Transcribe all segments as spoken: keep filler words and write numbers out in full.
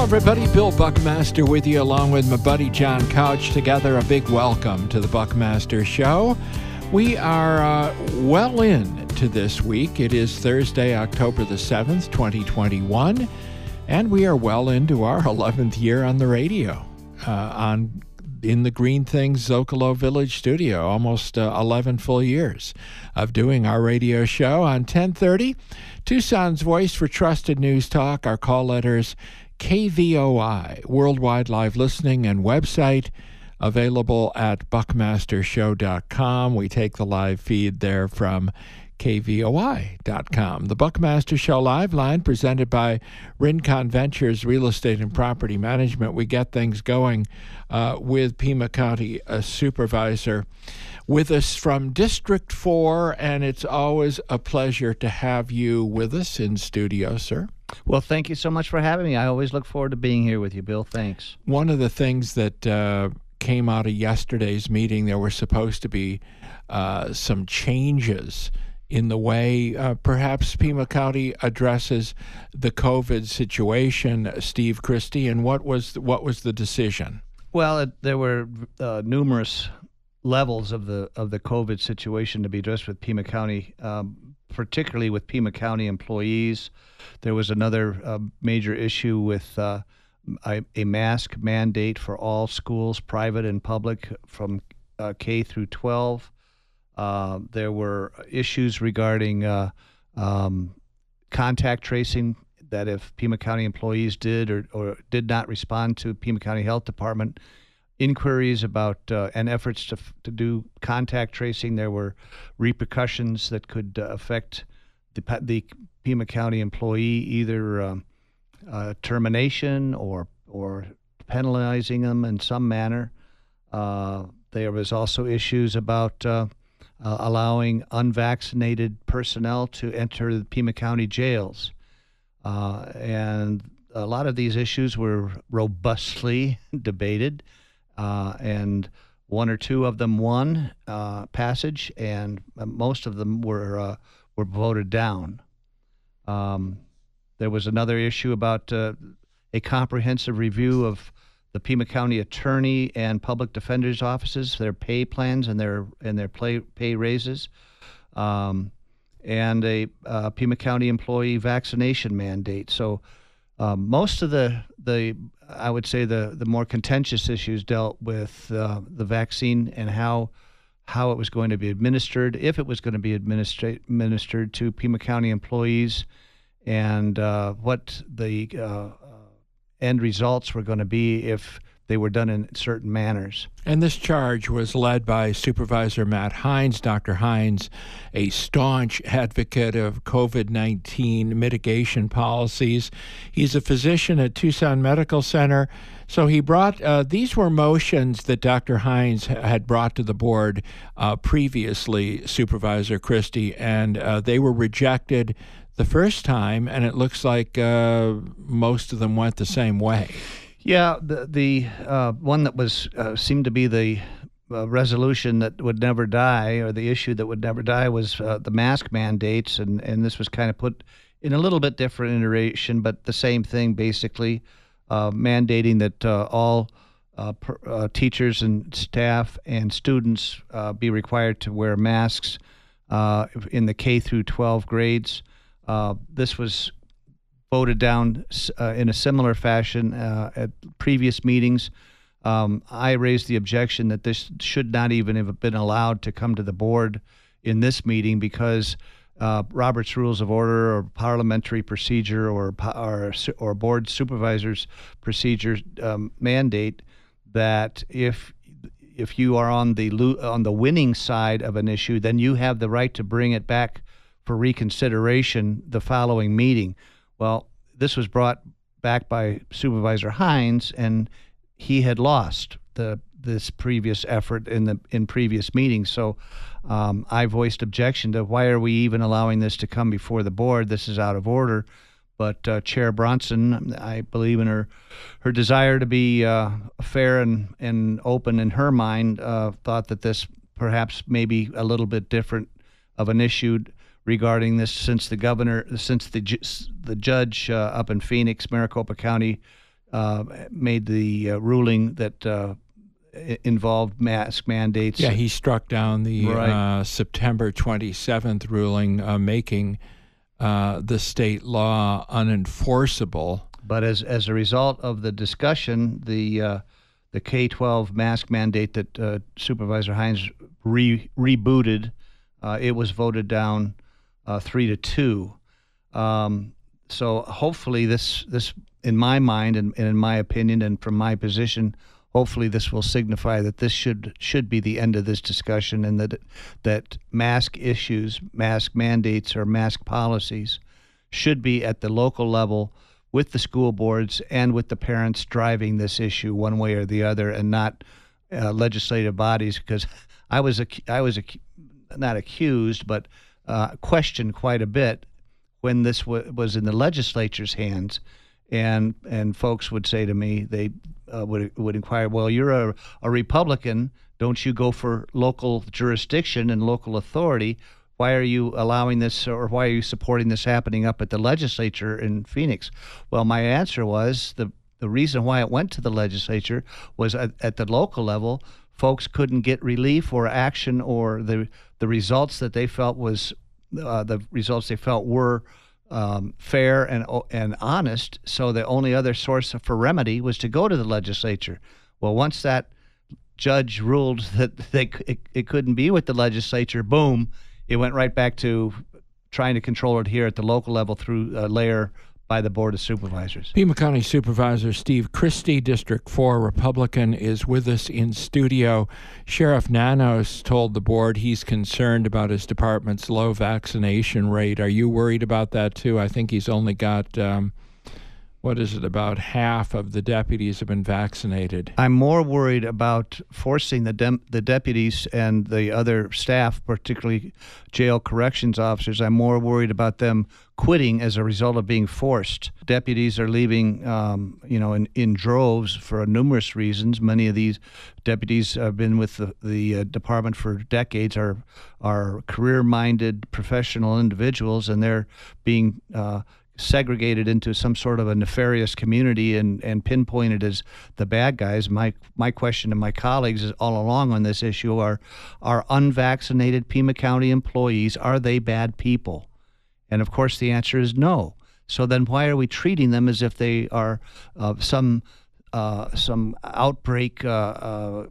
Hello, everybody. Bill Buckmaster with you, along with my buddy John Couch. Together, a big welcome to the Buckmaster Show. We are uh, well into this week. It is Thursday, October the seventh, twenty twenty-one, and we are well into our eleventh year on the radio, uh, on in the Green Things Zocalo Village studio, almost uh, eleven full years of doing our radio show on ten thirty. Tucson's voice for trusted news talk. Our call letters, K V O I, worldwide live listening and website, available at buckmaster show dot com. We take the live feed there from K V O I dot com. The Buckmaster Show live line, presented by Rincon Ventures Real Estate and Property Management. We get things going uh, with Pima County uh, Supervisor with us from District four, and it's always a pleasure to have you with us in studio, sir. Well, thank you so much for having me. I always look forward to being here with you, Bill. Thanks. One of the things that uh, came out of yesterday's meeting, there were supposed to be uh, some changes in the way uh, perhaps Pima County addresses the COVID situation, Steve Christie, and what was what was the decision? Well, it, there were uh, numerous levels of the of the COVID situation to be addressed with Pima County, um, particularly with Pima County employees. There was another uh, major issue with uh, a, a mask mandate for all schools, private and public, from uh, K through twelve. Uh, there were issues regarding uh, um, contact tracing, that if Pima County employees did or, or did not respond to Pima County Health Department inquiries about uh, and efforts to to do contact tracing, there were repercussions that could uh, affect the, the Pima County employee, either um, uh, termination or or penalizing them in some manner. Uh, there was also issues about uh, uh, allowing unvaccinated personnel to enter the Pima County jails. Uh, and a lot of these issues were robustly debated, uh, and one or two of them won uh, passage, and most of them were uh, were voted down. Um, there was another issue about uh, a comprehensive review of the Pima County Attorney and Public Defender's offices, their pay plans and their and their pay, pay raises, um, and a uh, Pima County employee vaccination mandate. So um, most of the the I would say the the more contentious issues dealt with uh, the vaccine and how how it was going to be administered, if it was going to be administra- administered to Pima County employees, and uh, what the uh, end results were going to be if they were done in certain manners. And this charge was led by Supervisor Matt Hines. Doctor Hines, a staunch advocate of COVID nineteen mitigation policies. He's a physician at Tucson Medical Center. So he brought, uh, these were motions that Doctor Hines had brought to the board uh, previously, Supervisor Christie, and uh, they were rejected the first time, and it looks like uh, most of them went the same way. Yeah, the the uh, one that was uh, seemed to be the uh, resolution that would never die, or the issue that would never die, was uh, the mask mandates, and, and this was kind of put in a little bit different iteration, but the same thing basically, uh, mandating that uh, all uh, per, uh, teachers and staff and students uh, be required to wear masks uh, in the K through twelve grades. Uh, this was voted down uh, in a similar fashion uh, at previous meetings. Um, I raised the objection that this should not even have been allowed to come to the board in this meeting, because uh, Robert's Rules of Order or parliamentary procedure or or, or board supervisors procedure um, mandate that if if you are on the on the winning side of an issue, then you have the right to bring it back for reconsideration the following meeting. Well, this was brought back by Supervisor Hines, and he had lost the this previous effort in the in previous meetings. So um, I voiced objection to, why are we even allowing this to come before the board? This is out of order. But uh, Chair Bronson, I believe in her her desire to be uh, fair and, and open in her mind, uh, thought that this perhaps maybe a little bit different of an issue regarding this, since the governor, since the the judge uh, up in Phoenix, Maricopa County, uh, made the uh, ruling that uh, involved mask mandates. Yeah, he struck down the Right. uh, September twenty-seventh ruling uh, making uh, the state law unenforceable. But as as a result of the discussion, the uh, the K twelve mask mandate that uh, Supervisor Hines re- rebooted, uh, it was voted down uh, three to two. Um, so hopefully this this in my mind and, and in my opinion and from my position, hopefully this will signify that this should should be the end of this discussion, and that that mask issues, mask mandates, or mask policies should be at the local level with the school boards and with the parents driving this issue one way or the other, and not uh, legislative bodies. Because I was ac- I was ac- not accused, but uh, questioned quite a bit when this w- was in the legislature's hands, and and folks would say to me, they uh, would would inquire, well, you're a, a Republican, don't you go for local jurisdiction and local authority? Why are you allowing this, or why are you supporting this happening up at the legislature in Phoenix? Well, my answer was the the reason why it went to the legislature was at, at the local level, folks couldn't get relief or action, or the the results that they felt was uh, the results they felt were um, fair and and honest. So the only other source for remedy was to go to the legislature. Well, once that judge ruled that they it, it couldn't be with the legislature, boom. It went right back to trying to control it here at the local level through a layer by the Board of Supervisors. Pima County Supervisor Steve Christie, District four Republican, is with us in studio. Sheriff Nanos told the board he's concerned about his department's low vaccination rate. Are you worried about that too? I think he's only got, um, what is it, about half of the deputies have been vaccinated. I'm more worried about forcing the dem- the deputies and the other staff, particularly jail corrections officers. I'm more worried about them quitting as a result of being forced. Deputies are leaving, um, you know, in, in droves for numerous reasons. Many of these deputies have been with the, the uh, department for decades, are are career-minded professional individuals, and they're being uh, segregated into some sort of a nefarious community and, and pinpointed as the bad guys. My my question to my colleagues is all along on this issue are, are unvaccinated Pima County employees, are they bad people? And of course the answer is no. So then why are we treating them as if they are uh, some uh, some outbreak uh, uh,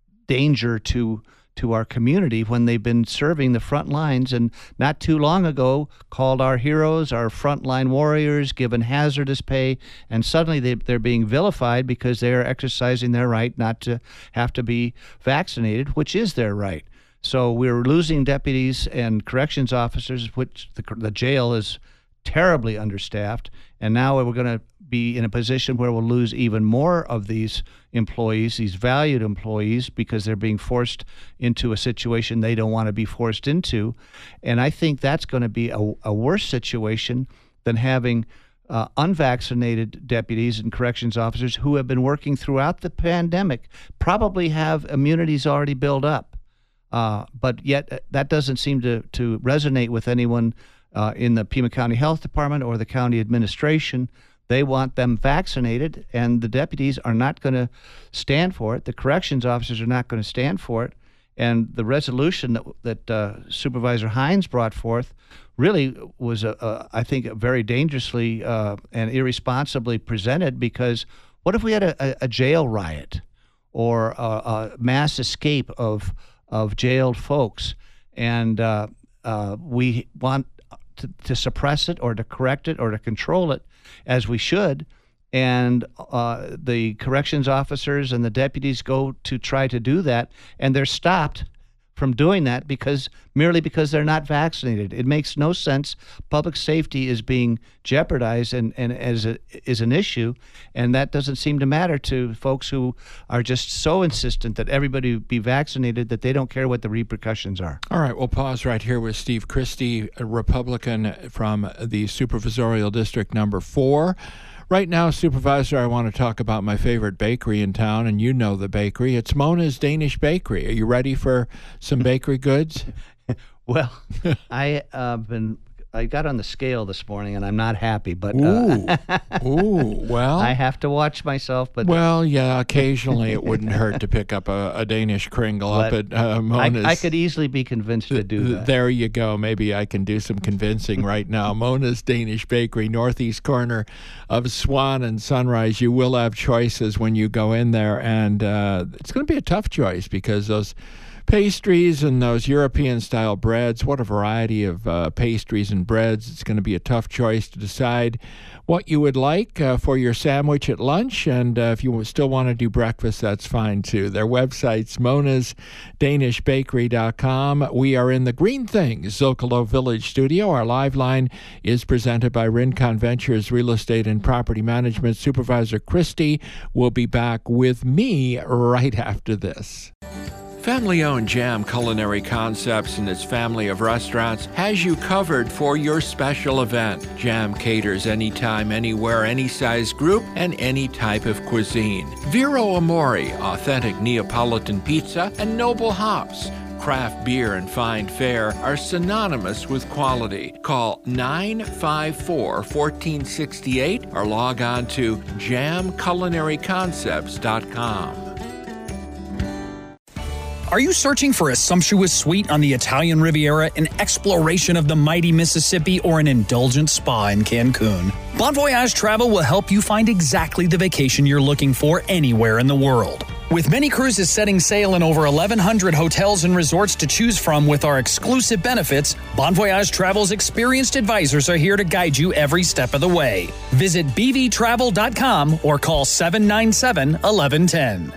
danger to to our community, when they've been serving the front lines and not too long ago called our heroes, our frontline warriors, given hazardous pay, and suddenly they, they're being vilified because they are exercising their right not to have to be vaccinated, which is their right. So we're losing deputies and corrections officers, which the, the jail is terribly understaffed, and now we're going to be in a position where we'll lose even more of these employees, these valued employees, because they're being forced into a situation they don't want to be forced into. And I think that's going to be a, a worse situation than having uh, unvaccinated deputies and corrections officers who have been working throughout the pandemic, probably have immunities already built up. Uh, but yet that doesn't seem to, to resonate with anyone uh, in the Pima County Health Department or the county administration. They want them vaccinated, and the deputies are not going to stand for it. The corrections officers are not going to stand for it. And the resolution that, that uh, Supervisor Hines brought forth really was, a, a, I think, a very dangerously uh, and irresponsibly presented, because what if we had a, a jail riot or a, a mass escape of of jailed folks, and uh, uh, we want to, to suppress it or to correct it or to control it, as we should, and uh, the corrections officers and the deputies go to try to do that, and they're stopped from doing that because merely because they're not vaccinated. It makes no sense. Public safety is being jeopardized and, and as a, is an issue, and that doesn't seem to matter to folks who are just so insistent that everybody be vaccinated that they don't care what the repercussions are. All right, we'll pause right here with Steve Christie, a Republican from the Supervisorial District Number Four. Right now, Supervisor, I want to talk about my favorite bakery in town, and you know the bakery. It's Mona's Danish Bakery. Are you ready for some bakery goods? Well, I have uh, been I got on the scale this morning, and I'm not happy. But ooh, uh, ooh, well, I have to watch myself. But well, yeah, occasionally it wouldn't hurt to pick up a, a Danish Kringle up at uh, Mona's. I, I could easily be convinced to do that. There you go. Maybe I can do some convincing right now. Mona's Danish Bakery, northeast corner of Swan and Sunrise. You will have choices when you go in there, and uh, it's going to be a tough choice because those pastries and those European-style breads, what a variety of uh, pastries and breads. It's going to be a tough choice to decide what you would like uh, for your sandwich at lunch. And uh, if you still want to do breakfast, that's fine too. Their website's monas danish bakery dot com. We are in the Green Things Zocalo Village studio. Our live line is presented by Rincon Ventures Real Estate and Property Management. Supervisor Christie will be back with me right after this. Family-owned Jam Culinary Concepts and its family of restaurants has you covered for your special event. Jam caters anytime, anywhere, any size group, and any type of cuisine. Vero Amore, authentic Neapolitan pizza, and Noble Hops. Craft beer and fine fare are synonymous with quality. Call nine five four, one four six eight or log on to jam culinary concepts dot com. Are you searching for a sumptuous suite on the Italian Riviera, an exploration of the mighty Mississippi, or an indulgent spa in Cancun? Bon Voyage Travel will help you find exactly the vacation you're looking for anywhere in the world. With many cruises setting sail in over eleven hundred hotels and resorts to choose from with our exclusive benefits, Bon Voyage Travel's experienced advisors are here to guide you every step of the way. Visit b v travel dot com or call seven nine seven, one one one zero.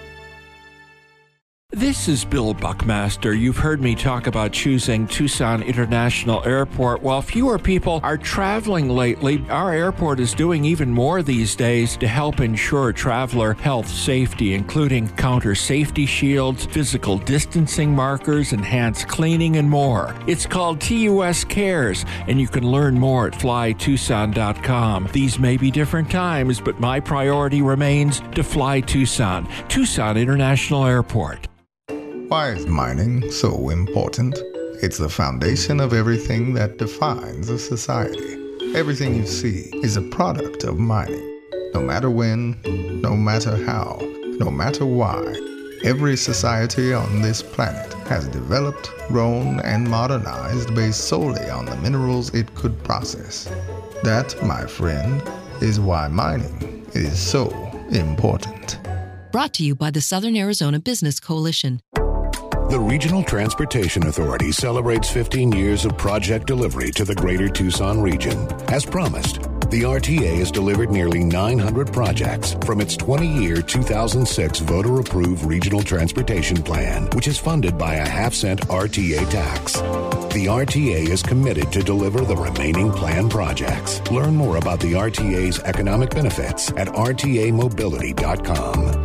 This is Bill Buckmaster. You've heard me talk about choosing Tucson International Airport. While fewer people are traveling lately, our airport is doing even more these days to help ensure traveler health safety, including counter safety shields, physical distancing markers, enhanced cleaning, and more. It's called T U S Cares, and you can learn more at fly tucson dot com. These may be different times, but my priority remains to fly Tucson. Tucson International Airport. Why is mining so important? It's the foundation of everything that defines a society. Everything you see is a product of mining. No matter when, no matter how, no matter why, every society on this planet has developed, grown, and modernized based solely on the minerals it could process. That, my friend, is why mining is so important. Brought to you by the Southern Arizona Business Coalition. The Regional Transportation Authority celebrates fifteen years of project delivery to the greater Tucson region. As promised, the R T A has delivered nearly nine hundred projects from its twenty-year two thousand six voter-approved Regional Transportation Plan, which is funded by a half-cent R T A tax. The R T A is committed to deliver the remaining planned projects. Learn more about the R T A's economic benefits at r t a mobility dot com.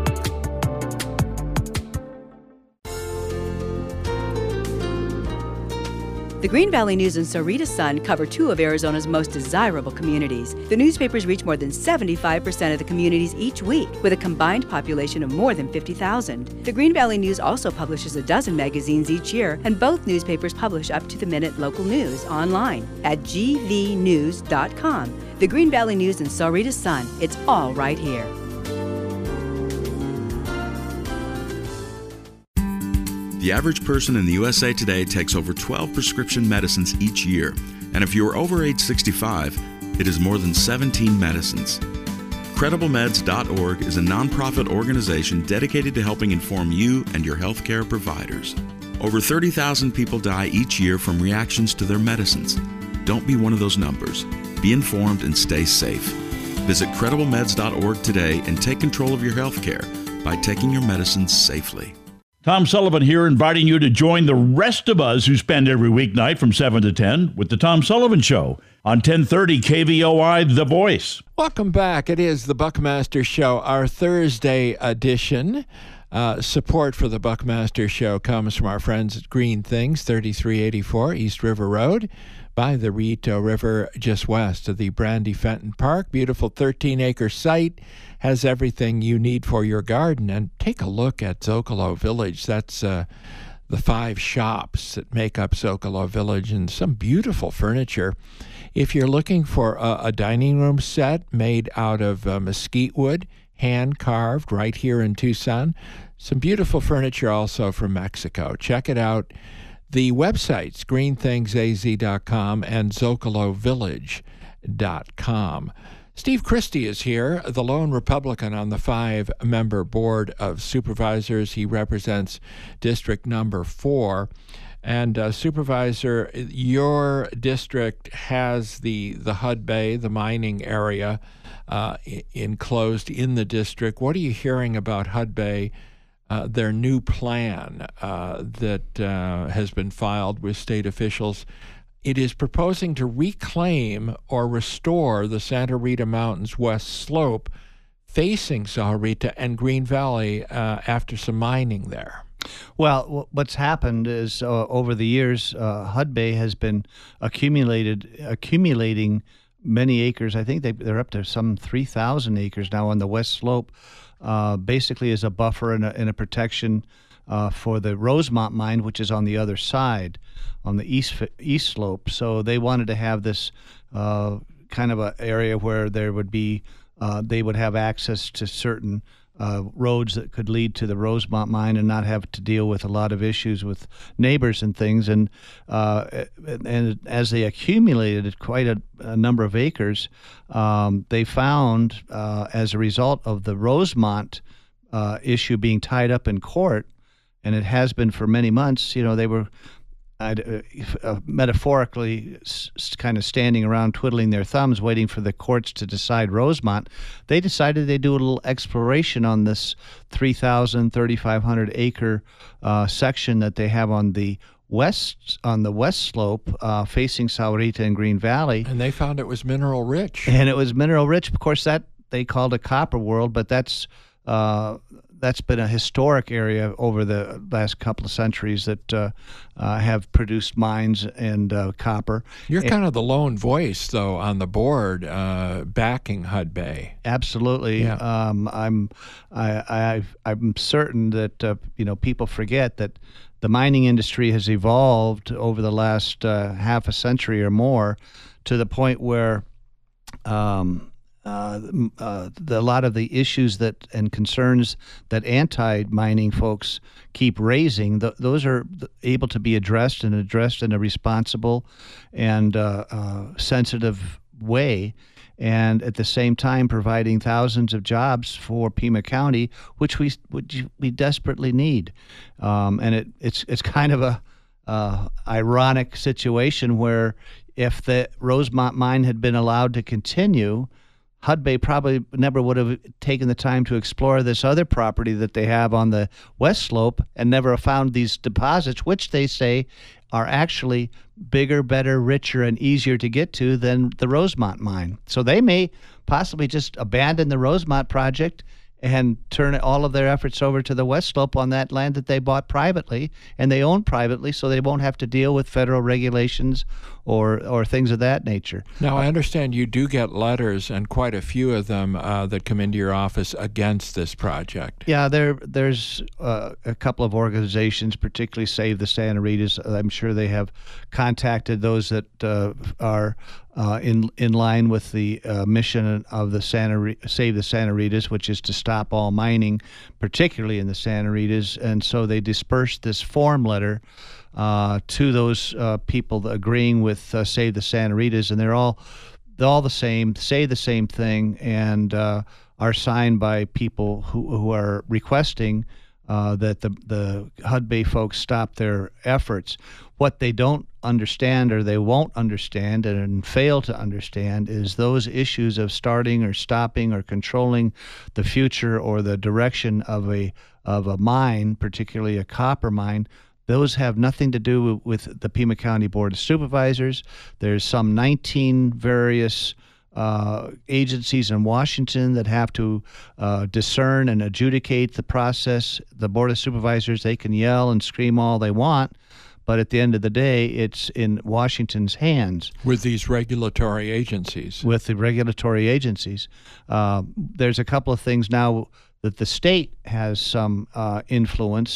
The Green Valley News and Sahuarita Sun cover two of Arizona's most desirable communities. The newspapers reach more than seventy-five percent of the communities each week, with a combined population of more than fifty thousand. The Green Valley News also publishes a dozen magazines each year, and both newspapers publish up-to-the-minute local news online at g v news dot com. The Green Valley News and Sahuarita Sun, it's all right here. The average person in the U S A today takes over twelve prescription medicines each year, and if you are over age sixty-five, it is more than seventeen medicines. credible meds dot org is a nonprofit organization dedicated to helping inform you and your healthcare providers. Over thirty thousand people die each year from reactions to their medicines. Don't be one of those numbers. Be informed and stay safe. Visit credible meds dot org today and take control of your healthcare by taking your medicines safely. Tom Sullivan here, inviting you to join the rest of us who spend every weeknight from seven to ten with the Tom Sullivan Show on ten thirty K V O I, The Voice. Welcome back. It is the Buckmaster Show, our Thursday edition. Uh, support for the Buckmaster Show comes from our friends at Green Things, thirty-three eighty-four East River Road, by the Rito River, just west of the Brandy Fenton Park. Beautiful thirteen-acre site. Has everything you need for your garden. And take a look at Zocalo Village. That's uh, the five shops that make up Zocalo Village, and some beautiful furniture. If you're looking for a, a dining room set made out of uh, mesquite wood, hand-carved right here in Tucson, some beautiful furniture also from Mexico. Check it out. The websites, green things a z dot com and zocalo village dot com. Steve Christie is here, the lone Republican on the five-member Board of Supervisors. He represents District Number Four. And uh, Supervisor, your district has the, the Hudbay, the mining area, uh, I- enclosed in the district. What are you hearing about Hudbay, uh, their new plan uh, that uh, has been filed with state officials? It is proposing to reclaim or restore the Santa Rita Mountains west slope facing Sahuarita and Green Valley uh, after some mining there. Well, what's happened is uh, over the years, uh, Hudbay has been accumulated, accumulating many acres. I think they, they're up to some three thousand acres now on the west slope, uh, basically as a buffer and a, and a protection uh, for the Rosemont mine, which is on the other side, on the east east slope. So they wanted to have this uh, kind of a area where there would be, uh, they would have access to certain Uh, roads that could lead to the Rosemont mine and not have to deal with a lot of issues with neighbors and things. And uh, and as they accumulated quite a, a number of acres, um, they found uh, as a result of the Rosemont uh, issue being tied up in court, and it has been for many months, you know, they were uh, uh, metaphorically s- kind of standing around twiddling their thumbs waiting for the courts to decide Rosemont. They decided they'd do a little exploration on this three thousand, thirty-five hundred acre uh, section that they have on the west on the west slope uh, facing Sahuarita and Green Valley. And they found it was mineral rich. And it was mineral rich. Of course, that they called a copper world, but that's uh, that's been a historic area over the last couple of centuries that uh, uh, have produced mines and uh, copper. You're and, kind of the lone voice, though, on the board uh, backing Hudbay. Absolutely. Yeah. Um, I'm I, I I'm certain that uh, you know people forget that the mining industry has evolved over the last uh, half a century or more to the point where um, uh, uh, the, a lot of the issues that and concerns that anti-mining folks keep raising, th- those are able to be addressed and addressed in a responsible and uh, uh, sensitive way, and at the same time providing thousands of jobs for Pima County, which we which we desperately need. Um, and it, it's it's kind of a uh, ironic situation where if the Rosemont mine had been allowed to continue, Hudbay probably never would have taken the time to explore this other property that they have on the west slope and never found these deposits, which they say are actually bigger, better, richer, and easier to get to than the Rosemont mine. So they may possibly just abandon the Rosemont project and turn all of their efforts over to the west slope on that land that they bought privately and they own privately, so they won't have to deal with federal regulations or or things of that nature. Now, I understand you do get letters, and quite a few of them, uh, that come into your office against this project. Yeah, there there's uh, a couple of organizations, particularly Save the Santa Ritas. I'm sure they have contacted those that uh, are uh, in in line with the uh, mission of the Santa Save the Santa Ritas, which is to stop all mining, particularly in the Santa Ritas. And so they dispersed this form letter uh, to those uh, people agreeing with uh, Save the Santa Ritas, and they're all they're all the same, say the same thing, and uh, are signed by people who who are requesting uh, that the the Hudbay folks stop their efforts. What they don't understand, or they won't understand and fail to understand, is those issues of starting or stopping or controlling the future or the direction of a of a mine, particularly a copper mine. Those have nothing to do with the Pima County Board of Supervisors. There's some nineteen various uh, agencies in Washington that have to uh, discern and adjudicate the process. The Board of Supervisors, they can yell and scream all they want, but at the end of the day, it's in Washington's hands. With these regulatory agencies. With the regulatory agencies. Uh, there's a couple of things now that the state has some uh, influence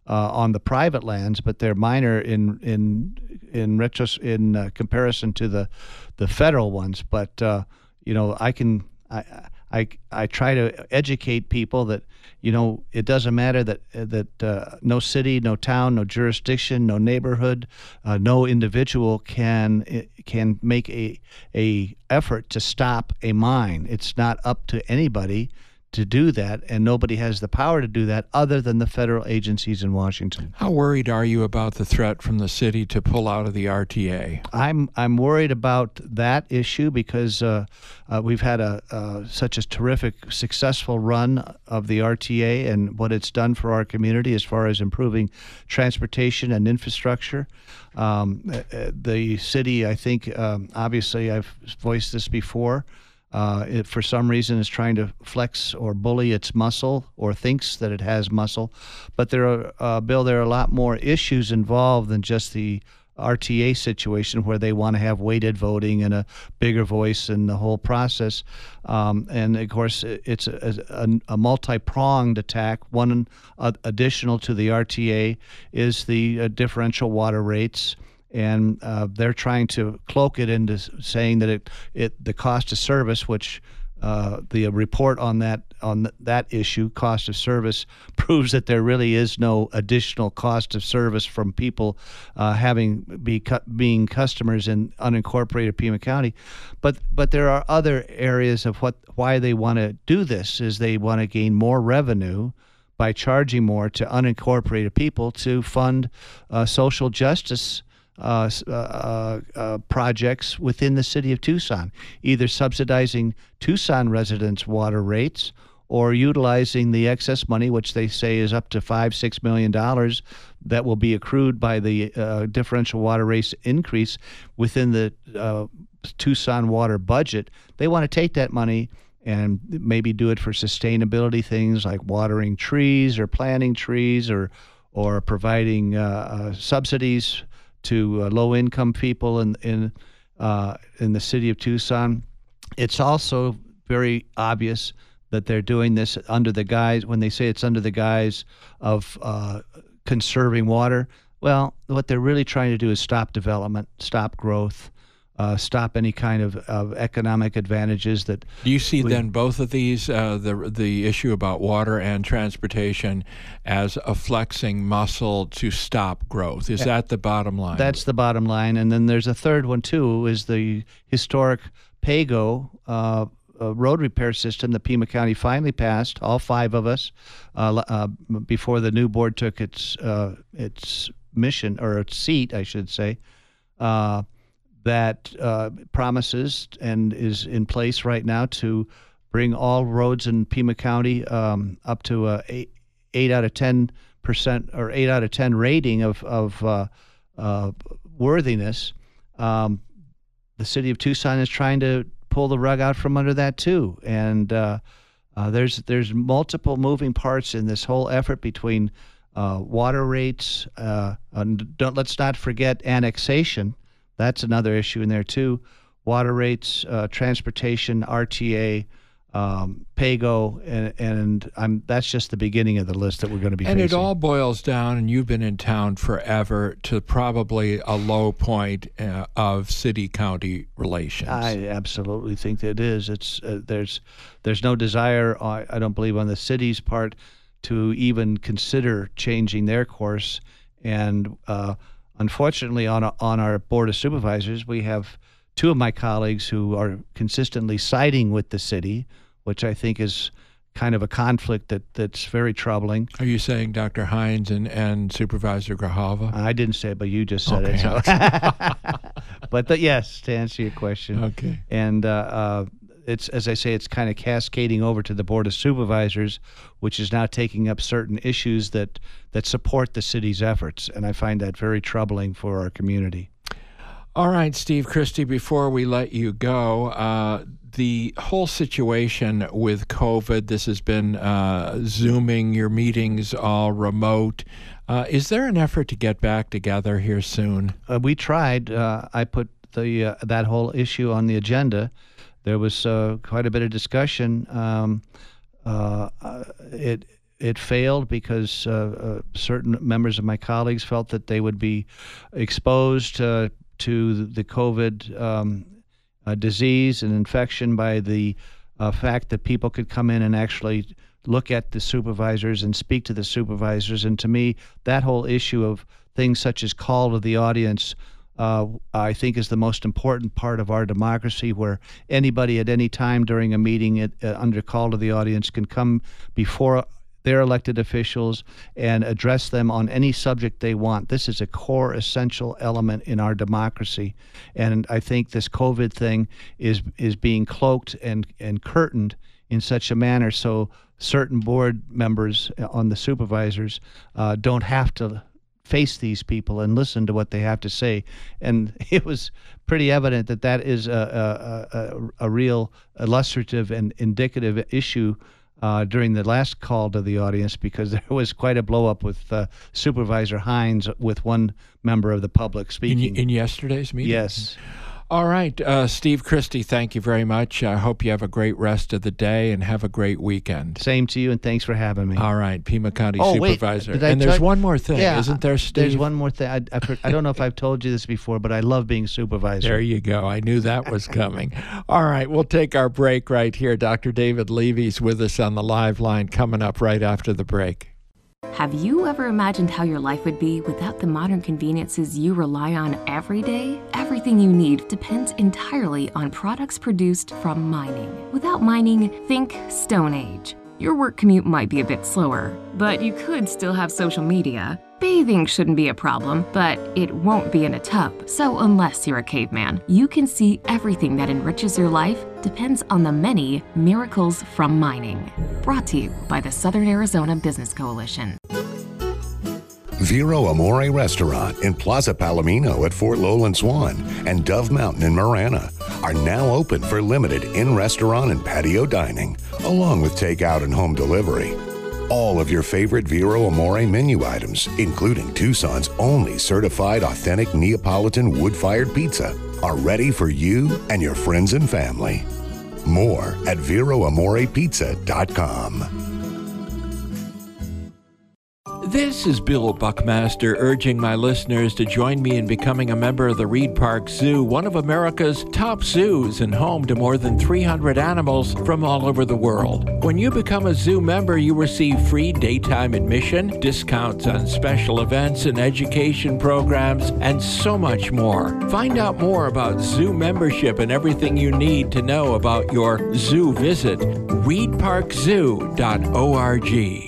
uh, on the private lands, but they're minor in in in retros in uh, comparison to the the federal ones. But uh, you know, I can I. I, I try to educate people that, you know, it doesn't matter that that uh, no city, no town, no jurisdiction, no neighborhood, uh, no individual can can make a a effort to stop a mine. It's not up to anybody to do that, and nobody has the power to do that other than the federal agencies in Washington. How worried are you about the threat from the city to pull out of the R T A? I'm I'm worried about that issue because uh, uh, we've had a uh, such a terrific, successful run of the R T A and what it's done for our community as far as improving transportation and infrastructure. Um, the city, I think, um, obviously I've voiced this before, Uh, it, for some reason, is trying to flex or bully its muscle or thinks that it has muscle. But there are, uh, Bill, there are a lot more issues involved than just the R T A situation where they want to have weighted voting and a bigger voice in the whole process. Um, and, of course, it's a, a, a multi-pronged attack. One uh, additional to the R T A is the uh, differential water rates. And uh, they're trying to cloak it into saying that it, it the cost of service, which uh, the report on that on th- that issue, cost of service, proves that there really is no additional cost of service from people uh, having be cu- being customers in unincorporated Pima County. But but there are other areas of what why they want to do this is they want to gain more revenue by charging more to unincorporated people to fund uh, social justice Uh, uh, uh, projects within the city of Tucson, either subsidizing Tucson residents' water rates or utilizing the excess money, which they say is up to five, six million dollars, that will be accrued by the uh, differential water rates increase within the uh, Tucson water budget. They want to take that money and maybe do it for sustainability things like watering trees or planting trees or or providing uh, uh, subsidies to uh, low-income people in in uh, in the city of Tucson. It's also very obvious that they're doing this under the guise, when they say it's under the guise of uh, conserving water. Well, what they're really trying to do is stop development, stop growth, uh, stop any kind of, of economic advantages that. Do you see we, then both of these, uh, the the issue about water and transportation, as a flexing muscle to stop growth? Is that the bottom line? That's the bottom line. And then there's a third one, too, is the historic PAYGO uh, uh, road repair system that Pima County finally passed, all five of us, uh, uh, before the new board took its uh, its mission, or its seat, I should say, uh, that uh, promises and is in place right now to bring all roads in Pima County um, up to a eight, eight out of ten percent or eight out of ten rating of of uh, uh, worthiness. Um, the city of Tucson is trying to pull the rug out from under that too, and uh, uh, there's there's multiple moving parts in this whole effort between uh, water rates. Uh, and don't let's not forget annexation. That's another issue in there too. Water rates, uh, transportation, R T A, um, PAYGO, and, and I'm, that's just the beginning of the list that we're going to be and facing. And it all boils down, and you've been in town forever, to probably a low point uh, of city-county relations. I absolutely think that it is. It's uh, there's there's no desire, I, I don't believe, on the city's part to even consider changing their course. And uh, unfortunately, on a, on our Board of Supervisors, we have two of my colleagues who are consistently siding with the city, which I think is kind of a conflict that, that's very troubling. Are you saying Doctor Hines and, and Supervisor Grijalva? I didn't say it, but you just said okay. it. So. But the, yes, to answer your question. Okay. And uh, uh, it's, as I say, it's kind of cascading over to the Board of Supervisors, which is now taking up certain issues that, that support the city's efforts. And I find that very troubling for our community. All right, Steve Christie, before we let you go, uh, the whole situation with COVID, this has been uh, Zooming, your meetings all remote. Uh, is there an effort to get back together here soon? Uh, we tried. Uh, I put the uh, that whole issue on the agenda. There was uh, quite a bit of discussion. Um, uh, it it failed because uh, uh, certain members of my colleagues felt that they would be exposed uh, to the COVID um, uh, disease and infection by the uh, fact that people could come in and actually look at the supervisors and speak to the supervisors. And to me, that whole issue of things such as call to the audience, uh, I think is the most important part of our democracy, where anybody at any time during a meeting at, uh, under call to the audience can come before their elected officials and address them on any subject they want. This is a core, essential element in our democracy. And I think this COVID thing is is being cloaked and, and curtained in such a manner so certain board members on the supervisors uh, don't have to face these people and listen to what they have to say. And it was pretty evident that that is a, a, a, a real illustrative and indicative issue uh, during the last call to the audience, because there was quite a blow up with uh, Supervisor Hines with one member of the public speaking. In, in yesterday's meeting? Yes. All right. Uh, Steve Christie, thank you very much. I hope you have a great rest of the day and have a great weekend. Same to you, and thanks for having me. All right. Pima County oh, Supervisor. Wait, and there's tell, one more thing, yeah, isn't there, Steve? There's one more thing. I, I, I don't know if I've told you this before, but I love being supervisor. There you go. I knew that was coming. All right. We'll take our break right here. Doctor David Levy's with us on the live line coming up right after the break. Have you ever imagined how your life would be without the modern conveniences you rely on every day? Everything you need depends entirely on products produced from mining. Without mining, think Stone Age. Your work commute might be a bit slower, but you could still have social media. Bathing shouldn't be a problem, but it won't be in a tub. So unless you're a caveman, you can see everything that enriches your life depends on the many miracles from mining. Brought to you by the Southern Arizona Business Coalition. Vero Amore Restaurant in Plaza Palomino at Fort Lowland Swan and Dove Mountain in Marana are now open for limited in-restaurant and patio dining, along with takeout and home delivery. All of your favorite Vero Amore menu items, including Tucson's only certified authentic Neapolitan wood-fired pizza, are ready for you and your friends and family. More at vero amore pizza dot com. This is Bill Buckmaster urging my listeners to join me in becoming a member of the Reed Park Zoo, one of America's top zoos and home to more than three hundred animals from all over the world. When you become a zoo member, you receive free daytime admission, discounts on special events and education programs, and so much more. Find out more about zoo membership and everything you need to know about your zoo visit. reed park zoo dot org.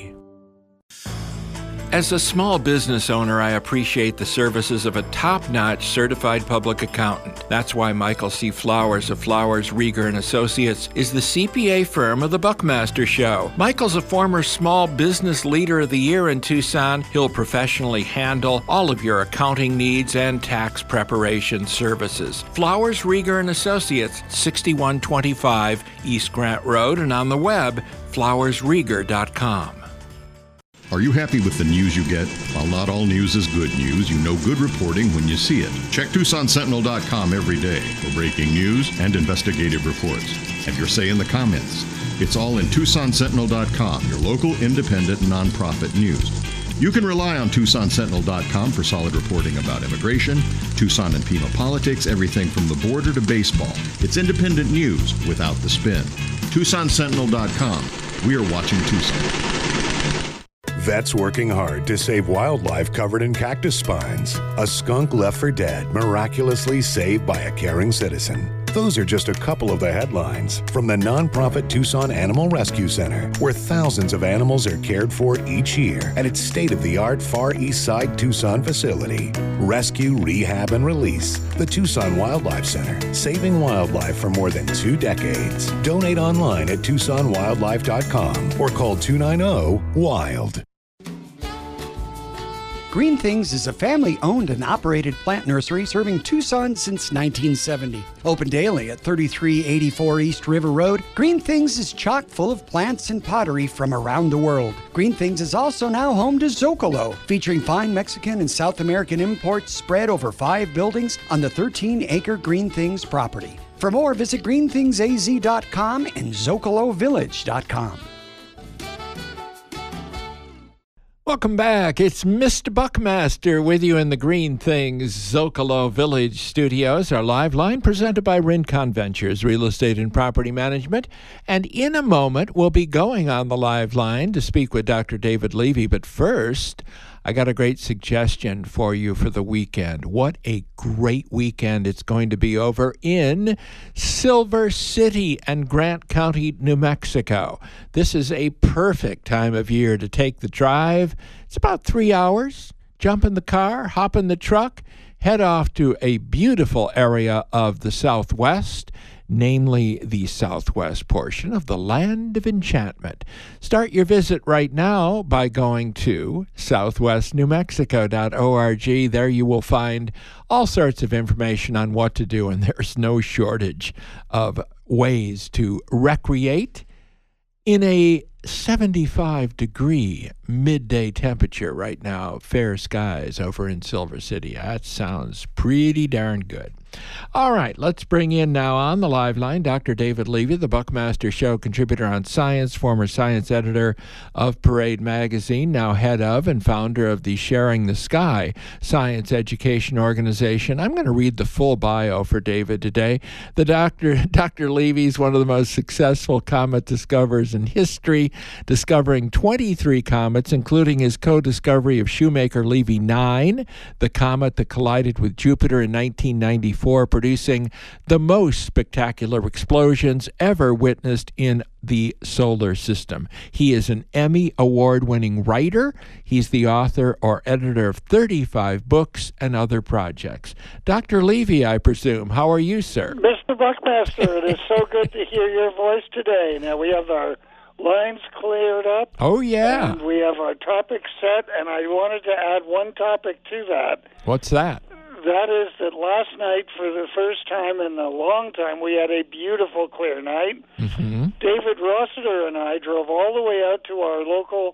As a small business owner, I appreciate the services of a top-notch certified public accountant. That's why Michael C. Flowers of Flowers, Rieger and Associates is the C P A firm of the Buckmaster Show. Michael's a former Small Business Leader of the Year in Tucson. He'll professionally handle all of your accounting needs and tax preparation services. Flowers, Rieger and Associates, sixty-one twenty-five East Grant Road, and on the web, flowers rieger dot com. Are you happy with the news you get? While not all news is good news, you know good reporting when you see it. Check Tucson Sentinel dot com every day for breaking news and investigative reports. Have your say in the comments. It's all in Tucson Sentinel dot com, your local independent nonprofit news. You can rely on Tucson Sentinel dot com for solid reporting about immigration, Tucson and Pima politics, everything from the border to baseball. It's independent news without the spin. Tucson Sentinel dot com. We are watching Tucson. Vets working hard to save wildlife covered in cactus spines. A skunk left for dead, miraculously saved by a caring citizen. Those are just a couple of the headlines from the nonprofit Tucson Animal Rescue Center, where thousands of animals are cared for each year at its state-of-the-art Far East Side Tucson facility. Rescue, rehab, and release. The Tucson Wildlife Center, saving wildlife for more than two decades. Donate online at tucson wildlife dot com or call two nine zero WILD. Green Things is a family-owned and operated plant nursery serving Tucson since nineteen seventy. Open daily at thirty-three eighty-four East River Road, Green Things is chock full of plants and pottery from around the world. Green Things is also now home to Zocalo, featuring fine Mexican and South American imports spread over five buildings on the thirteen acre Green Things property. For more, visit green things a z dot com and zocalo village dot com. Welcome back. It's Mister Buckmaster with you in the Green Things Zocalo Village Studios. Our live line presented by Rincon Ventures, Real Estate and Property Management. And in a moment, we'll be going on the live line to speak with Doctor David Levy. But first, I got a great suggestion for you for the weekend. What a great weekend it's going to be over in Silver City and Grant County, New Mexico. This is a perfect time of year to take the drive. It's about three hours. Jump in the car, hop in the truck, head off to a beautiful area of the Southwest, namely the southwest portion of the Land of Enchantment. Start your visit right now by going to southwest new mexico dot org. There you will find all sorts of information on what to do, and there's no shortage of ways to recreate in a seventy-five degree midday temperature right now. Fair skies over in Silver City. That sounds pretty darn good. All right, let's bring in now on the live line Doctor David Levy, the Buckmaster Show contributor on science, former science editor of Parade Magazine, now head of and founder of the Sharing the Sky Science Education Organization. I'm going to read the full bio for David today. The doctor, Doctor Levy is one of the most successful comet discoverers in history, discovering twenty-three comets, including his co-discovery of Shoemaker-Levy nine, the comet that collided with Jupiter in nineteen ninety-four, producing the most spectacular explosions ever witnessed in the solar system. He is an Emmy award-winning writer. He's the author or editor of thirty-five books and other projects. Doctor Levy, I presume. How are you, sir? Mister Buckmaster, it is so good to hear your voice today. Now, we have our lines cleared up. Oh, yeah. And we have our topic set, and I wanted to add one topic to that. What's that? That is that last night, for the first time in a long time, we had a beautiful, clear night. Mm-hmm. David Rossiter and I drove all the way out to our local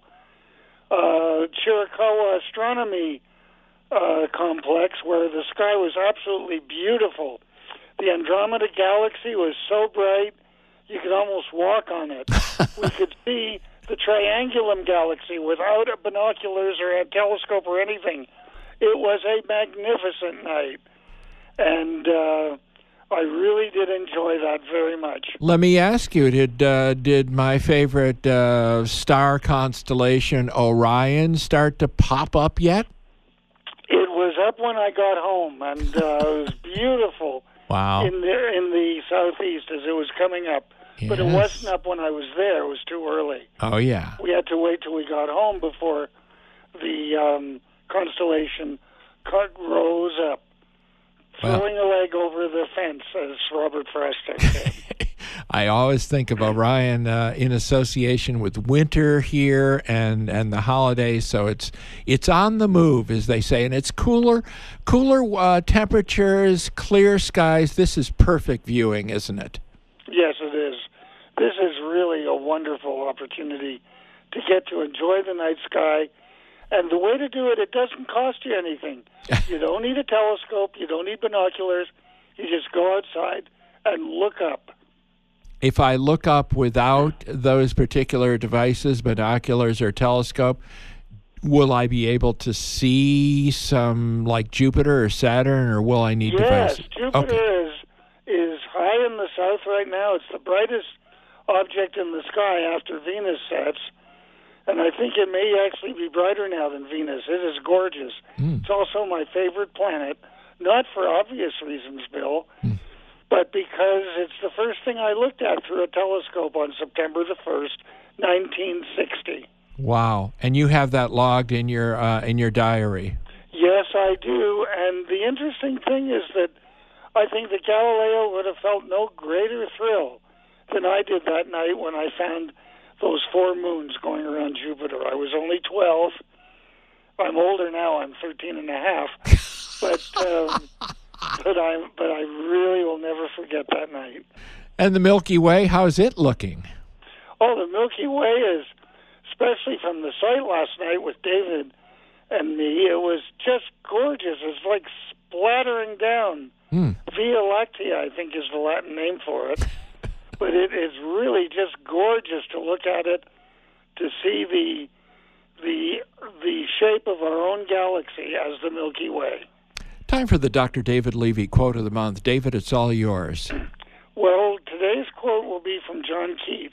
uh, Chiricahua Astronomy uh, complex, where the sky was absolutely beautiful. The Andromeda Galaxy was so bright, you could almost walk on it. We could see the Triangulum Galaxy without binoculars or a telescope or anything. It was a magnificent night, and uh, I really did enjoy that very much. Let me ask you, did uh, did my favorite uh, star constellation, Orion, start to pop up yet? It was up when I got home, and uh, it was beautiful. Wow. In the, in the southeast as it was coming up. Yes. But it wasn't up when I was there. It was too early. Oh, yeah. We had to wait till we got home before the um, constellation cut, rose up, well, throwing a leg over the fence, as Robert Frost said. I always think of Orion uh, in association with winter here and, and the holidays, so it's it's on the move, as they say, and it's cooler, cooler uh, temperatures, clear skies. This is perfect viewing, isn't it? Yes, it is. This is really a wonderful opportunity to get to enjoy the night sky. And the way to do it, it doesn't cost you anything. You don't need a telescope. You don't need binoculars. You just go outside and look up. If I look up without those particular devices, binoculars or telescope, will I be able to see some like Jupiter or Saturn, or will I need yes, devices? Yes, Jupiter okay. is is high in the south right now. It's the brightest object in the sky after Venus sets. And I think it may actually be brighter now than Venus. It is gorgeous. Mm. It's also my favorite planet, not for obvious reasons, Bill, mm. but because it's the first thing I looked at through a telescope on September the first, nineteen sixty. Wow. And you have that logged in your uh, in your diary. Yes, I do. And the interesting thing is that I think that Galileo would have felt no greater thrill than I did that night when I found those four moons going around Jupiter. I was only twelve. I'm older now. I'm thirteen and a half. But um, but I but I really will never forget that night. And the Milky Way, how's it looking? Oh, the Milky Way is, especially from the site last night with David and me, it was just gorgeous. It's like splattering down. Mm. Via Lactea, I think, is the Latin name for it. But it is really just gorgeous to look at it, to see the the the shape of our own galaxy as the Milky Way. Time for the Doctor David Levy quote of the month. David, it's all yours. Well, today's quote will be from John Keats,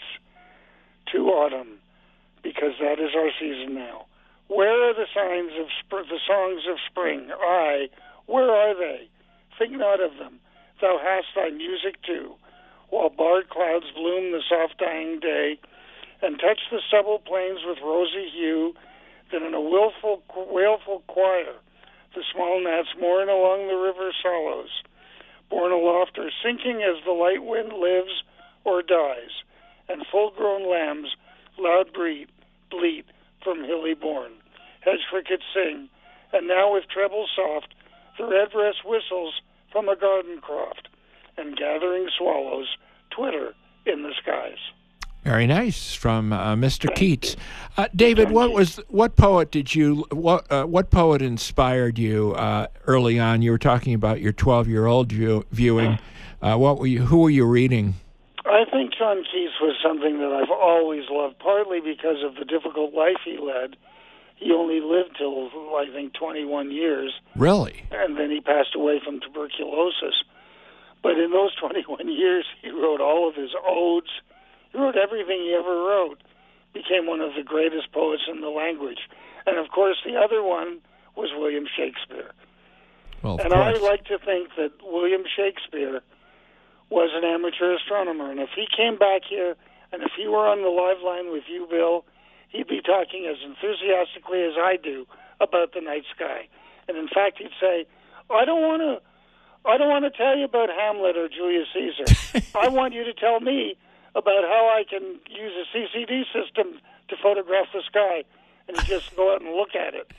To Autumn, because that is our season now. Where are the signs of sp- the songs of spring? Aye, where are they? Think not of them. Thou hast thy music too, while barred clouds bloom the soft dying day, and touch the stubble plains with rosy hue, then in a willful, wailful choir the small gnats mourn along the river sorrows, borne aloft or sinking as the light wind lives or dies, and full-grown lambs loud bleat, bleat from hilly bourne. Hedge crickets sing, and now with treble soft the redbreast whistles from a garden croft, and gathering swallows twitter in the skies. Very nice from uh, Mister Keats. Uh, David, what was what poet did you what uh, what poet inspired you uh, early on? You were talking about your twelve-year-old view, viewing. Uh, what were you? Who were you reading? I think John Keats was something that I've always loved, partly because of the difficult life he led. He only lived till, I think, twenty-one years. Really? And then he passed away from tuberculosis. But in those twenty-one years, he wrote all of his odes. He wrote everything he ever wrote. Became one of the greatest poets in the language. And, of course, the other one was William Shakespeare. Well, of and course. I like to think that William Shakespeare was an amateur astronomer. And if he came back here, and if he were on the live line with you, Bill, he'd be talking as enthusiastically as I do about the night sky. And in fact, he'd say, I don't want to I don't want to tell you about Hamlet or Julius Caesar. I want you to tell me about how I can use a C C D system to photograph the sky and just go out and look at it.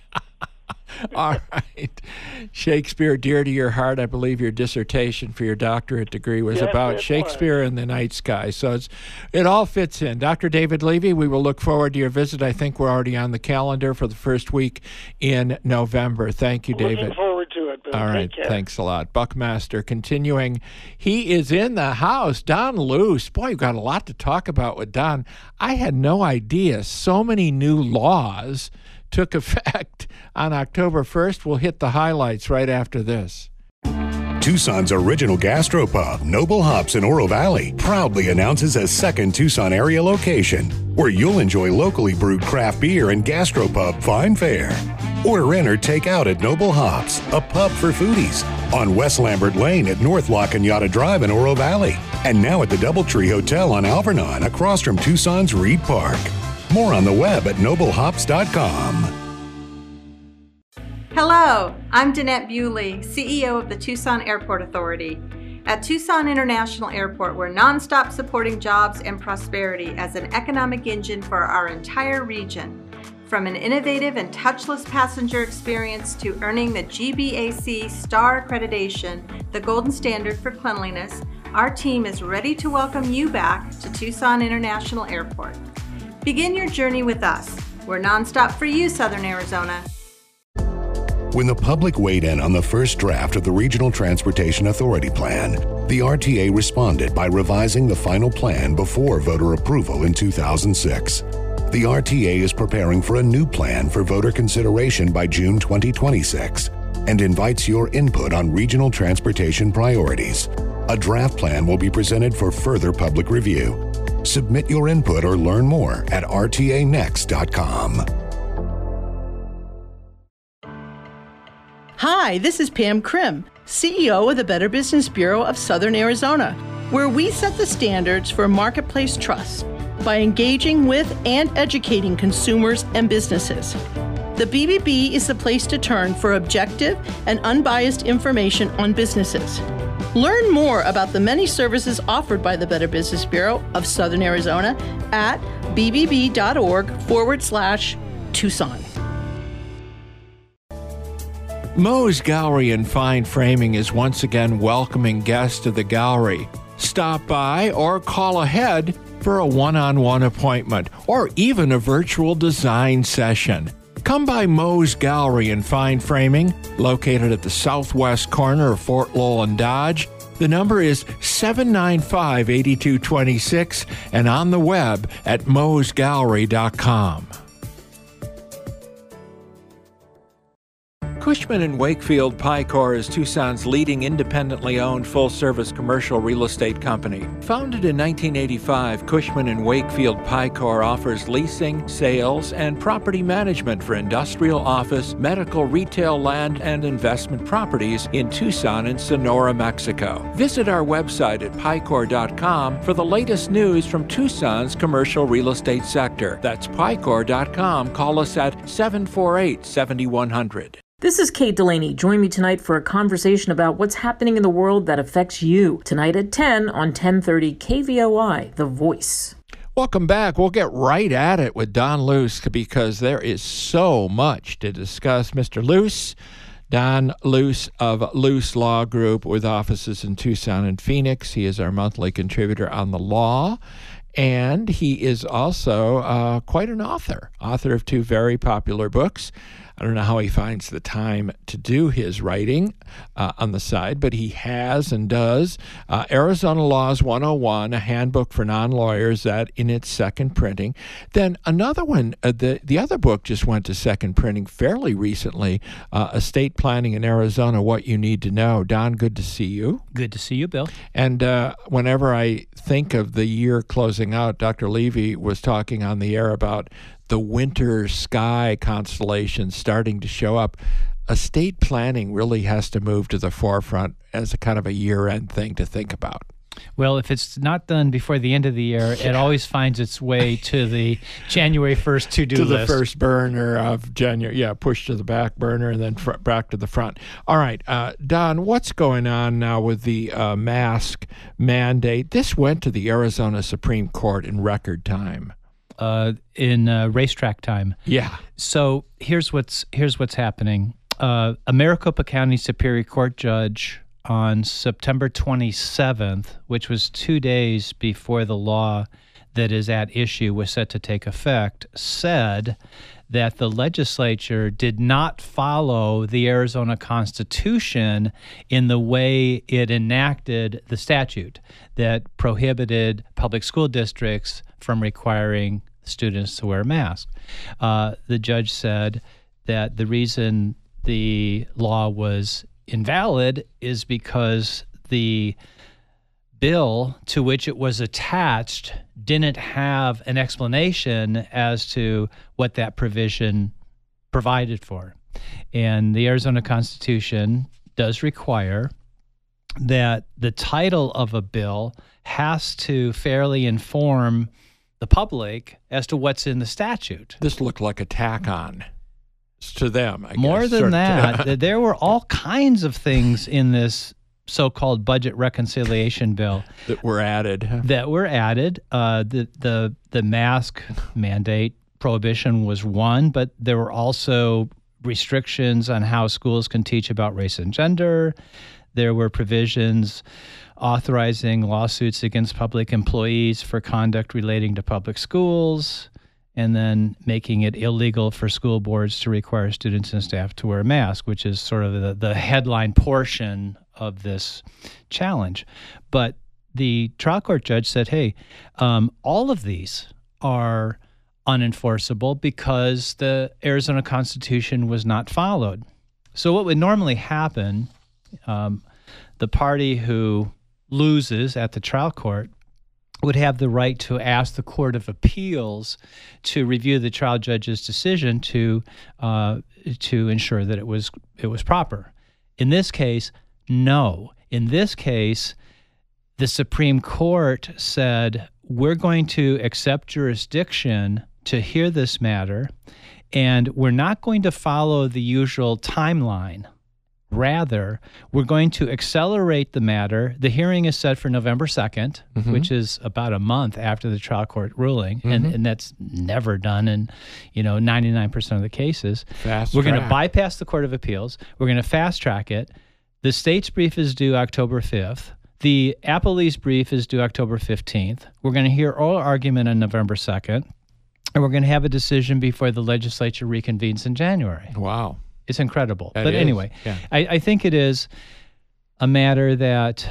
All right. Shakespeare, dear to your heart. I believe your dissertation for your doctorate degree was Yes, about it Shakespeare was. and the night sky. So it's, it all fits in. Doctor David Levy, we will look forward to your visit. I think we're already on the calendar for the first week in November. Thank you, David. Looking forward to it, Bill. All right. Take care. Thanks a lot. Buckmaster continuing. He is in the house. Don Luce. Boy, you've got a lot to talk about with Don. I had no idea so many new laws took effect on October first. We'll hit the highlights right after this. Tucson's original gastropub, Noble Hops in Oro Valley, proudly announces a second Tucson area location where you'll enjoy locally brewed craft beer and gastropub fine fare. Order in or take out at Noble Hops, a pub for foodies, on West Lambert Lane at North La Cañada Drive in Oro Valley, and now at the Doubletree Hotel on Alvernon across from Tucson's Reed Park. More on the web at noble hops dot com. Hello, I'm Danette Bewley, C E O of the Tucson Airport Authority. At Tucson International Airport, we're nonstop supporting jobs and prosperity as an economic engine for our entire region. From an innovative and touchless passenger experience to earning the G B A C Star Accreditation, the golden standard for cleanliness, our team is ready to welcome you back to Tucson International Airport. Begin your journey with us. We're nonstop for you, Southern Arizona. When the public weighed in on the first draft of the Regional Transportation Authority Plan, the R T A responded by revising the final plan before voter approval in two thousand six. The R T A is preparing for a new plan for voter consideration by June twenty twenty-six and invites your input on regional transportation priorities. A draft plan will be presented for further public review. Submit your input or learn more at r t a next dot com. Hi, this is Pam Krim, C E O of the Better Business Bureau of Southern Arizona, where we set the standards for marketplace trust by engaging with and educating consumers and businesses. The B B B is the place to turn for objective and unbiased information on businesses. Learn more about the many services offered by the Better Business Bureau of Southern Arizona at b b b dot org forward slash Tucson. Moe's Gallery and Fine Framing is once again welcoming guests to the gallery. Stop by or call ahead for a one-on-one appointment or even a virtual design session. Come by Moe's Gallery and Fine Framing, located at the southwest corner of Fort Lowell and Dodge. The number is seven nine five, eight two two six and on the web at moes gallery dot com. Cushman and Wakefield Picor is Tucson's leading independently owned full-service commercial real estate company. Founded in nineteen eighty-five, Cushman and Wakefield Picor offers leasing, sales, and property management for industrial, office, medical, retail, land, and investment properties in Tucson and Sonora, Mexico. Visit our website at picor dot com for the latest news from Tucson's commercial real estate sector. That's picor dot com. Call us at seven four eight, seven one zero zero. This is Kate Delaney. Join me tonight for a conversation about what's happening in the world that affects you. Tonight at ten on ten thirty K V O I, The Voice. Welcome back. We'll get right at it with Don Luce because there is so much to discuss. Mister Luce, Don Luce of Luce Law Group with offices in Tucson and Phoenix. He is our monthly contributor on the law. And he is also uh, quite an author, author of two very popular books. I don't know how he finds the time to do his writing uh, on the side, but he has and does. Uh, Arizona Laws one oh one, a handbook for non-lawyers, that in its second printing. Then another one, uh, the, the other book just went to second printing fairly recently, uh, Estate Planning in Arizona, What You Need to Know. Don, good to see you. Good to see you, Bill. And uh, whenever I think of the year closing out, Doctor Levy was talking on the air about the winter sky constellation starting to show up. Estate planning really has to move to the forefront as a kind of a year-end thing to think about. Well, if it's not done before the end of the year, yeah. it always finds its way to the January first to-do to list. To the first burner of January. Yeah, push to the back burner and then fr- back to the front. All right, uh, Don, what's going on now with the uh, mask mandate? This went to the Arizona Supreme Court in record time. Uh, in uh, racetrack time. Yeah. So here's what's here's what's happening. Uh, a Maricopa County Superior Court judge on September twenty-seventh, which was two days before the law that is at issue was set to take effect, said that the legislature did not follow the Arizona Constitution in the way it enacted the statute that prohibited public school districts from requiring students to wear a mask. Uh, the judge said that the reason the law was invalid is because the bill to which it was attached didn't have an explanation as to what that provision provided for. And the Arizona Constitution does require that the title of a bill has to fairly inform the public as to what's in the statute. This looked like a tack-on to them, I guess. More than that, there were all kinds of things in this so-called budget reconciliation bill that were added. That were added. Uh, the the the mask mandate prohibition was one, but there were also restrictions on how schools can teach about race and gender. There were provisions authorizing lawsuits against public employees for conduct relating to public schools, and then making it illegal for school boards to require students and staff to wear a mask, which is sort of the, the headline portion of this challenge. But the trial court judge said, hey, um, all of these are unenforceable because the Arizona Constitution was not followed. So what would normally happen, um, the party who loses at the trial court would have the right to ask the Court of Appeals to review the trial judge's decision to uh, to ensure that it was it was proper. In this case, no. In this case, the Supreme Court said, we're going to accept jurisdiction to hear this matter, and we're not going to follow the usual timeline. Rather, we're going to accelerate the matter. The hearing is set for November second, mm-hmm. which is about a month after the trial court ruling, mm-hmm. and, and that's never done in, you know, ninety-nine percent of the cases. Fast we're track. going to bypass the Court of Appeals. We're going to fast track it. The state's brief is due October fifth. The appellee's brief is due October fifteenth. We're going to hear oral argument on November second, and we're going to have a decision before the legislature reconvenes in January. Wow. It's incredible. That but is. anyway, yeah. I, I think it is a matter that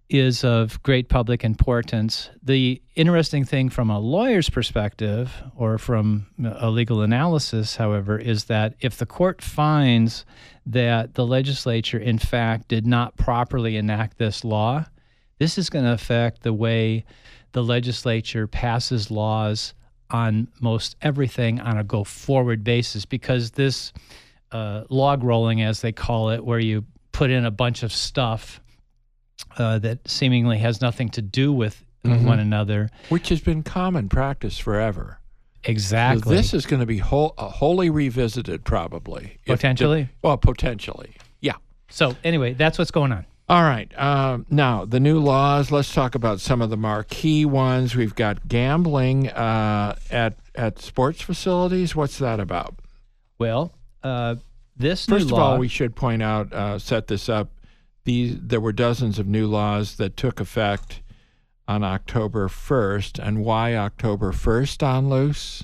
is of great public importance. The interesting thing from a lawyer's perspective or from a legal analysis, however, is that if the court finds that the legislature, in fact, did not properly enact this law, this is going to affect the way the legislature passes laws on most everything on a go-forward basis, because this uh, log rolling, as they call it, where you put in a bunch of stuff uh, that seemingly has nothing to do with mm-hmm. one another. Which has been common practice forever. Exactly. So this is going to be whole, uh, wholly revisited, probably. Potentially? If, well, potentially, yeah. So anyway, that's what's going on. All right. Um, now, the new laws, let's talk about some of the marquee ones. We've got gambling uh, at at sports facilities. What's that about? Well, uh, this First new of law, all, we should point out, uh, set this up. These There were dozens of new laws that took effect on October first. And why October first, on Luce?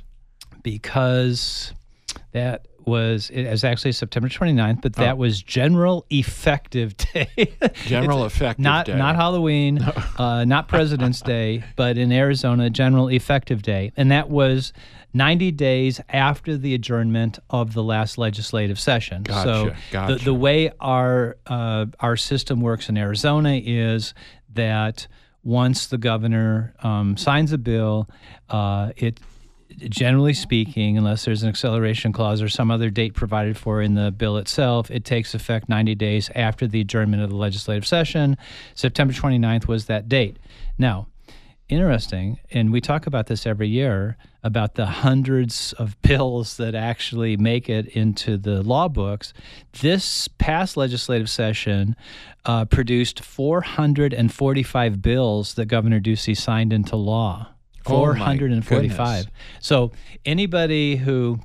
Because that was, it was actually September twenty-ninth, but that oh. was General Effective Day. General Effective not, Day. Not Halloween, uh, not President's Day, but in Arizona, General Effective Day. And that was ninety days after the adjournment of the last legislative session. Gotcha, so gotcha. The, the way our uh, our system works in Arizona is that once the governor um, signs a bill, uh, it generally speaking, unless there's an acceleration clause or some other date provided for in the bill itself, it takes effect ninety days after the adjournment of the legislative session. September twenty-ninth was that date. Now, interesting, and we talk about this every year, about the hundreds of bills that actually make it into the law books. This past legislative session uh, produced four hundred forty-five bills that Governor Ducey signed into law. four hundred forty-five. Oh, so anybody who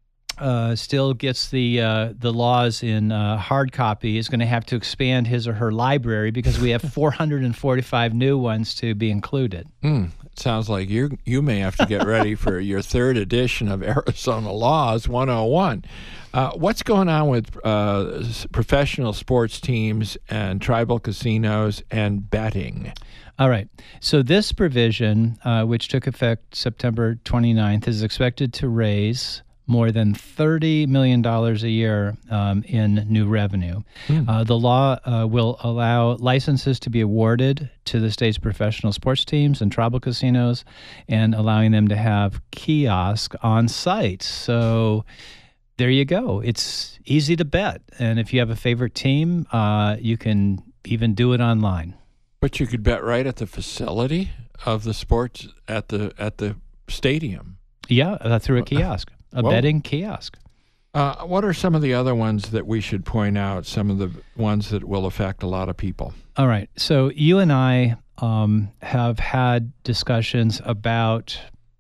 uh, still gets the uh, the laws in uh, hard copy is going to have to expand his or her library, because we have four hundred forty-five new ones to be included. Mm, it sounds like you you may have to get ready for your third edition of Arizona Laws one oh one. Uh, what's going on with uh, professional sports teams and tribal casinos and betting? All right. So this provision, uh, which took effect September twenty-ninth, is expected to raise more than thirty million dollars a year um, in new revenue. Mm. Uh, the law uh, will allow licenses to be awarded to the state's professional sports teams and tribal casinos, and allowing them to have kiosks on site. So there you go. It's easy to bet. And if you have a favorite team, uh, you can even do it online. But you could bet right at the facility of the sports at the at the stadium. Yeah, uh, through a kiosk, a Whoa. betting kiosk. Uh, what are some of the other ones that we should point out, some of the ones that will affect a lot of people? All right. So you and I um, have had discussions about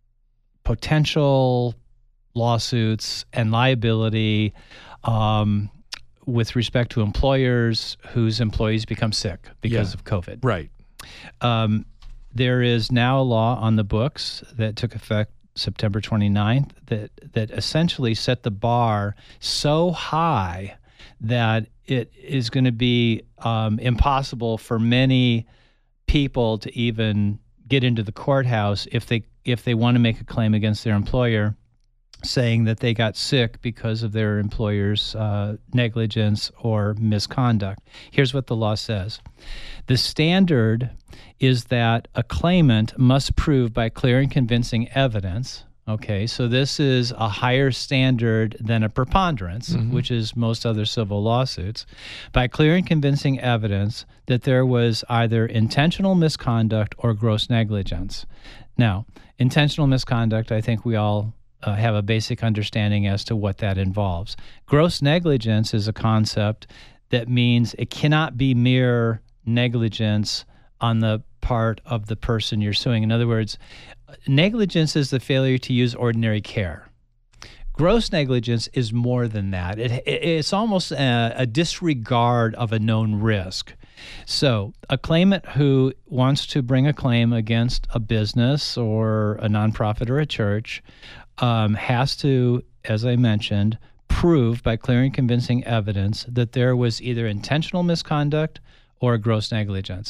potential lawsuits and liability um, with respect to employers whose employees become sick because yeah. of COVID. Right. Um, there is now a law on the books that took effect September twenty-ninth that, that essentially set the bar so high that it is going to be um, impossible for many people to even get into the courthouse if they if they want to make a claim against their employer, saying that they got sick because of their employer's uh, negligence or misconduct. Here's what the law says. The standard is that a claimant must prove by clear and convincing evidence. Okay, so this is a higher standard than a preponderance, mm-hmm. which is most other civil lawsuits, by clear and convincing evidence that there was either intentional misconduct or gross negligence. Now, intentional misconduct, I think we all Uh, have a basic understanding as to what that involves. Gross negligence is a concept that means it cannot be mere negligence on the part of the person you're suing. In other words, negligence is the failure to use ordinary care. Gross negligence is more than that. It, it, it's almost a, a disregard of a known risk. So a claimant who wants to bring a claim against a business or a nonprofit or a church Um, has to, as I mentioned, prove by clear and convincing evidence that there was either intentional misconduct or gross negligence.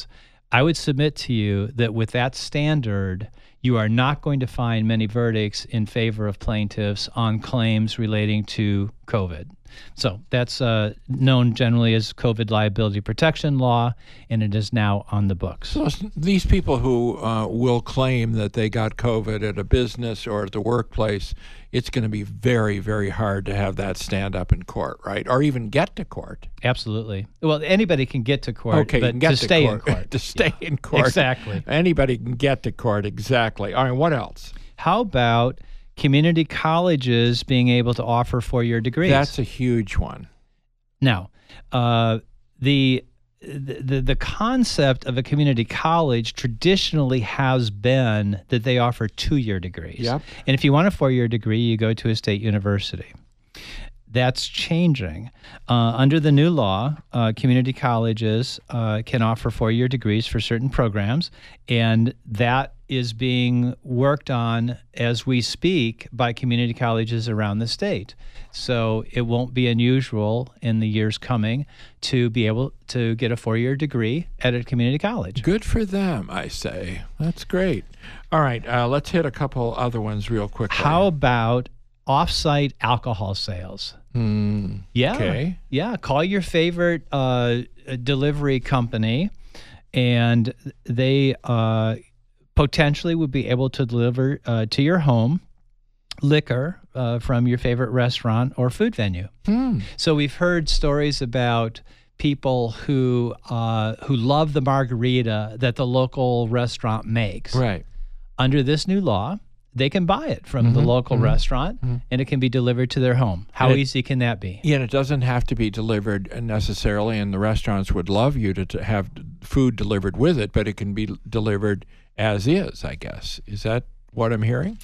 I would submit to you that with that standard, you are not going to find many verdicts in favor of plaintiffs on claims relating to COVID. So that's uh, known generally as COVID liability protection law, and it is now on the books. So these people who uh, will claim that they got COVID at a business or at the workplace, it's going to be very, very hard to have that stand up in court, right? Or even get to court. Absolutely. Well, anybody can get to court, okay, but you can get to, to stay court. in court. to stay Yeah. in court. Exactly. Anybody can get to court, exactly. All right, what else? How about community colleges being able to offer four-year degrees? That's a huge one. Now, uh, the, the the concept of a community college traditionally has been that they offer two-year degrees. Yep. And if you want a four-year degree, you go to a state university. That's changing. Uh, under the new law, uh, community colleges uh, can offer four-year degrees for certain programs, and that is being worked on as we speak by community colleges around the state. So it won't be unusual in the years coming to be able to get a four-year degree at a community college. Good for them, I say. That's great. All right, uh, let's hit a couple other ones real quickly. How about off-site alcohol sales? Hmm. Yeah. Okay. Yeah. Call your favorite uh, delivery company, and they uh, potentially would be able to deliver uh, to your home liquor uh, from your favorite restaurant or food venue. Hmm. So we've heard stories about people who uh, who love the margarita that the local restaurant makes. Right. Under this new law, they can buy it from Mm-hmm, the local mm-hmm, restaurant, mm-hmm. and it can be delivered to their home. How And it- easy can that be? Yeah, and it doesn't have to be delivered necessarily, and the restaurants would love you to, to have food delivered with it, but it can be delivered as is, I guess. Is that what I'm hearing?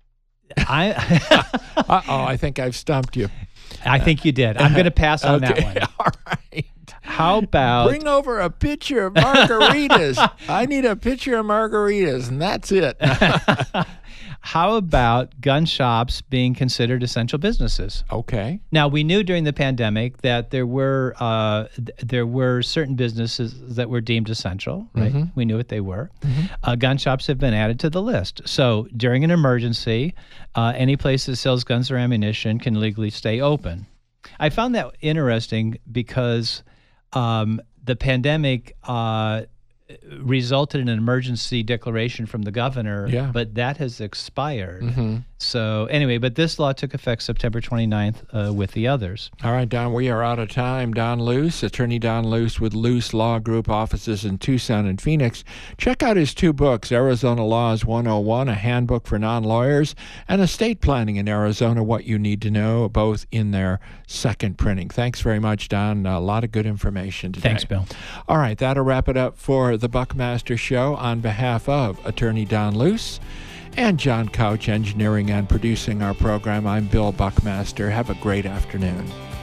I Uh-oh, I think I've stumped you. I think you did. I'm going to pass on Okay, that one. All right. How about Bring over a pitcher of margaritas. I need a pitcher of margaritas, and that's it. how about gun shops being considered essential businesses? Okay. Now, we knew during the pandemic that there were uh, th- there were certain businesses that were deemed essential, right? Mhm. We knew what they were. Mhm. Uh, gun shops have been added to the list. So during an emergency, uh, any place that sells guns or ammunition can legally stay open. I found that interesting because um, the pandemic uh, resulted in an emergency declaration from the governor, Yeah. but that has expired. Mhm. So anyway, but this law took effect September twenty-ninth uh, with the others. All right, Don, we are out of time. Don Luce, attorney Don Luce with Luce Law Group offices in Tucson and Phoenix. Check out his two books, Arizona Laws one oh one, a handbook for non-lawyers, and Estate Planning in Arizona, What You Need to Know, both in their second printing. Thanks very much, Don. A lot of good information today. Thanks, Bill. All right, that'll wrap it up for the Buckmaster Show. On behalf of attorney Don Luce and John Couch, engineering and producing our program, I'm Bill Buckmaster. Have a great afternoon.